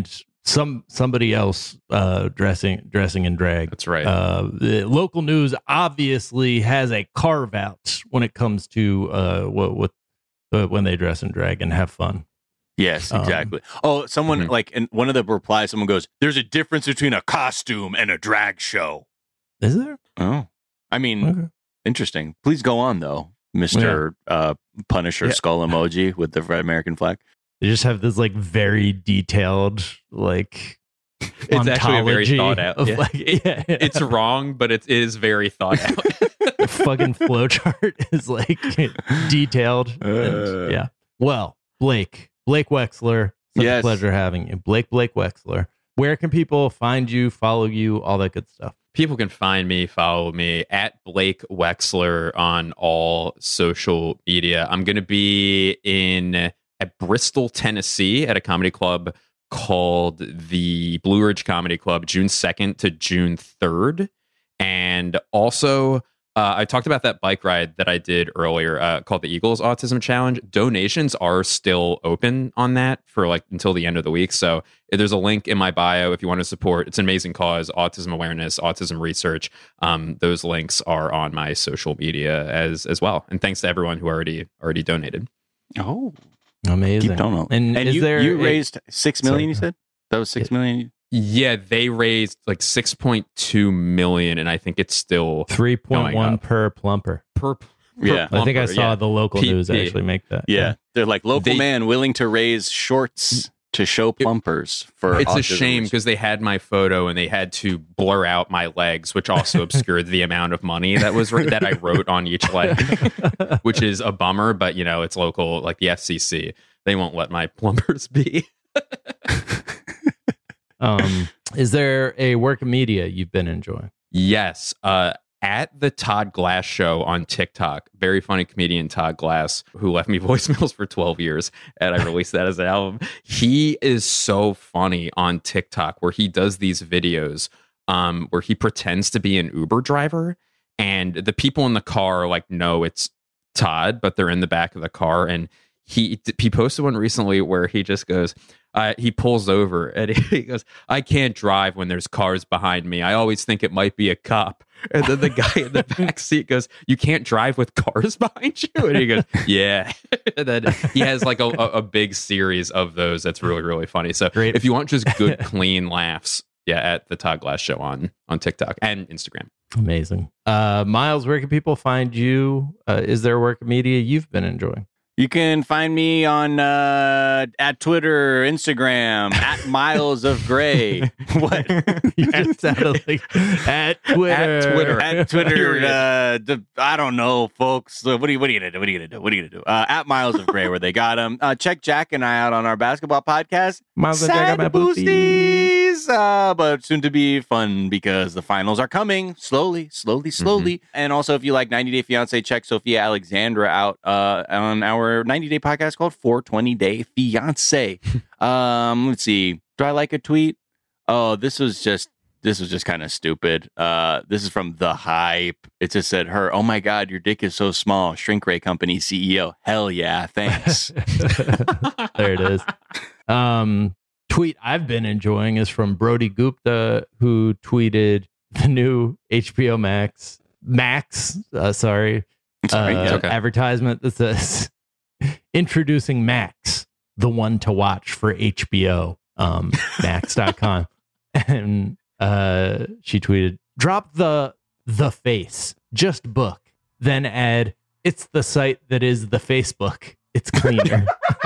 somebody else dressing in drag. That's right. The local news obviously has a carve out when it comes to when they dress in drag and have fun. Yes, exactly. Someone like in one of the replies, someone goes, "There's a difference between a costume and a drag show." Is there? Oh, I mean, interesting. Please go on though, Mr. Punisher skull emoji with the red American flag. They just have this like very detailed like. It's actually a very thought out. It's wrong, but it is very thought out. The fucking flowchart is like detailed. And, well, Blake Wexler. Such a pleasure having you. Blake Wexler. Where can people find you, follow you, all that good stuff? People can find me, follow me at Blake Wexler on all social media. I'm going to be at Bristol, Tennessee at a comedy club called the Blue Ridge Comedy Club, June 2nd to June 3rd. And also, I talked about that bike ride that I did earlier called the Eagles Autism Challenge. Donations are still open on that for like until the end of the week. So there's a link in my bio if you want to support. It's an amazing cause, autism awareness, autism research. Those links are on my social media as well. And thanks to everyone who already donated. Oh, amazing. Keep going. And you raised $6 million, you said? That was $6 million? Yeah, they raised like 6.2 million, and I think it's still 3.1 per plumper. Yeah, I think I saw the local news actually make that. Yeah, they're like local man willing to raise shorts to show plumpers for. It's a shame because they had my photo and they had to blur out my legs, which also obscured the amount of money that I wrote on each leg, which is a bummer. But you know, it's local, like the FCC. They won't let my plumbers be. Is there a work of media you've been enjoying? Yes. At the Todd Glass Show on TikTok, very funny comedian Todd Glass, who left me voicemails for 12 years, and I released that as an album. He is so funny on TikTok where he does these videos where he pretends to be an Uber driver, and the people in the car like know it's Todd, but they're in the back of the car. And he posted one recently where he just goes, he pulls over and he goes, "I can't drive when there's cars behind me. I always think it might be a cop." And then the guy in the back seat goes, "You can't drive with cars behind you?" And he goes, "Yeah." And then he has like a big series of those. That's really, really funny. So if you want just good, clean laughs, at the Todd Glass Show on TikTok and Instagram. Amazing. Miles, where can people find you? Is there work of media you've been enjoying? You can find me on at Twitter, Instagram, at Miles of Gray. What? You just sounded like at Twitter. At Twitter. I don't know, folks. What are you gonna do? At Miles of Gray, where they got him. Check Jack and I out on our basketball podcast. Miles and Jack got my boosties. But soon to be fun because the finals are coming slowly. Mm-hmm. And also, if you like 90 Day Fiance, check Sophia Alexandra out on our 90-day podcast called 420 Day Fiance. Let's see. Do I like a tweet? Oh, this was just kind of stupid. This is from The Hype. It just said her, "Oh my God, your dick is so small. Shrink Ray Company CEO. Hell yeah, thanks." There it is. Tweet I've been enjoying is from Brody Gupta, who tweeted the new HBO Max advertisement that says, "Introducing Max, the one to watch for HBO, max.com." And she tweeted, "Drop the face, just book, then add, it's the site that is the Facebook. It's cleaner."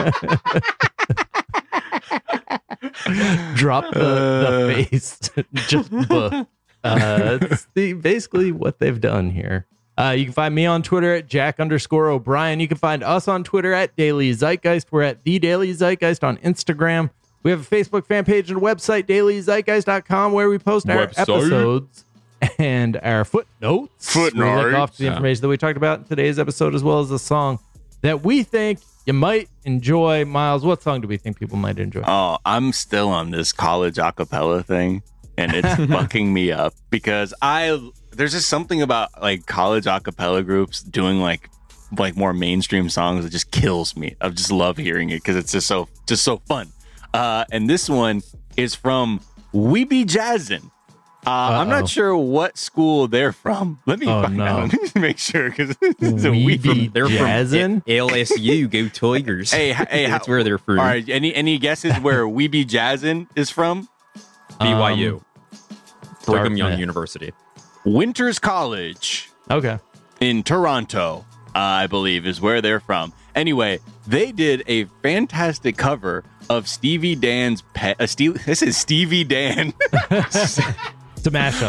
Drop the face, just book. It's basically what they've done here. You can find me on Twitter at Jack_O'Brien. You can find us on Twitter at Daily Zeitgeist. We're at The Daily Zeitgeist on Instagram. We have a Facebook fan page and a website, dailyzeitgeist.com, where we post our episodes and our footnotes. We look off the information that we talked about in today's episode, as well as a song that we think you might enjoy. Miles, what song do we think people might enjoy? Oh, I'm still on this college acapella thing, and it's fucking me up because there's just something about like college acapella groups doing like more mainstream songs that just kills me. I just love hearing it because it's just so fun. And this one is from Weeby Jazzin. I'm not sure what school they're from. Let me find out. Let me make sure, because they're from LSU. Go Tigers. Hey, that's where they're from. All right, any guesses where Weeby Jazzin is from? BYU. Brigham Young University. Winters College. Okay. In Toronto, I believe, is where they're from. Anyway, they did a fantastic cover of Stevie Dan's this is Stevie Dan. It's a mashup.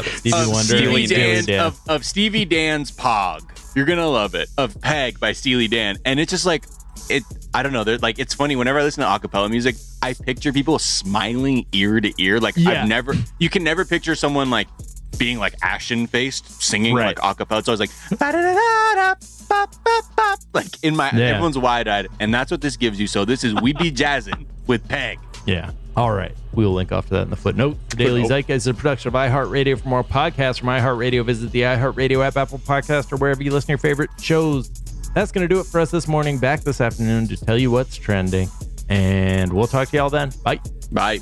Of Stevie Dan's Pog. You're gonna love it. Of Peg by Steely Dan. And it's just like I don't know. Like, it's funny. Whenever I listen to acapella music, I picture people smiling ear to ear. Like, you can never picture someone like being like ashen faced singing like acapella. So I was like, like in my everyone's wide eyed, and that's what this gives you. So this is We Be Jazzin' with Peg. Yeah. All right. We will link off to that in the footnote. The Daily Zeitgeist is a production of iHeartRadio. For more podcasts from iHeartRadio, visit the iHeartRadio app, Apple Podcast, or wherever you listen to your favorite shows. That's going to do it for us this morning. Back this afternoon to tell you what's trending. And we'll talk to y'all then. Bye. Bye.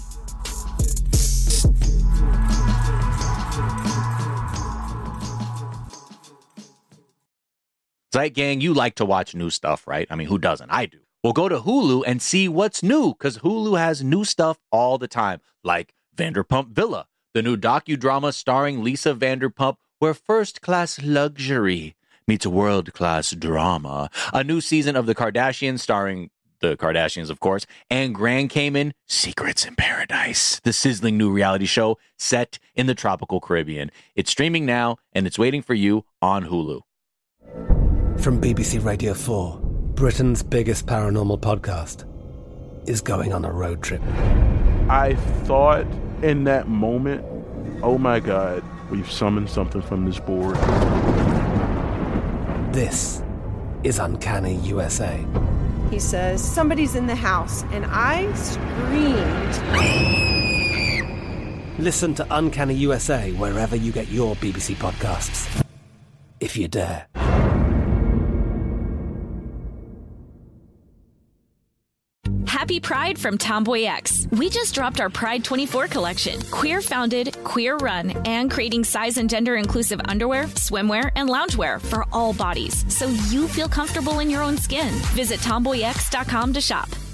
Zeit Gang, you like to watch new stuff, right? I mean, who doesn't? I do. Well, go to Hulu and see what's new, because Hulu has new stuff all the time, like Vanderpump Villa, the new docudrama starring Lisa Vanderpump, where first-class luxury meets world-class drama. A new season of The Kardashians starring the Kardashians, of course, and Grand Cayman, Secrets in Paradise, the sizzling new reality show set in the tropical Caribbean. It's streaming now, and it's waiting for you on Hulu. From BBC Radio 4, Britain's biggest paranormal podcast is going on a road trip. I thought in that moment, oh my God, we've summoned something from this board. This is Uncanny USA. He says, somebody's in the house, and I screamed. Listen to Uncanny USA wherever you get your BBC podcasts, if you dare. Happy Pride from Tomboy X. We just dropped our Pride 24 collection. Queer founded, queer run, and creating size and gender inclusive underwear, swimwear, and loungewear for all bodies, so you feel comfortable in your own skin. Visit tomboyx.com to shop.